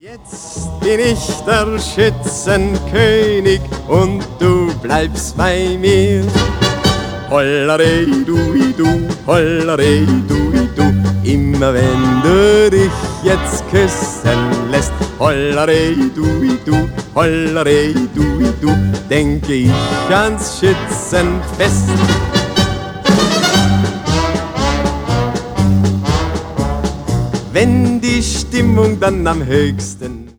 Jetzt bin ich der Schützenkönig und du bleibst bei mir. Hollere du, hollere du, immer wenn du dich jetzt küssen lässt. Hollere du, hollere du, denke ich ans Schützenfest. Wenn die Stimmung dann am höchsten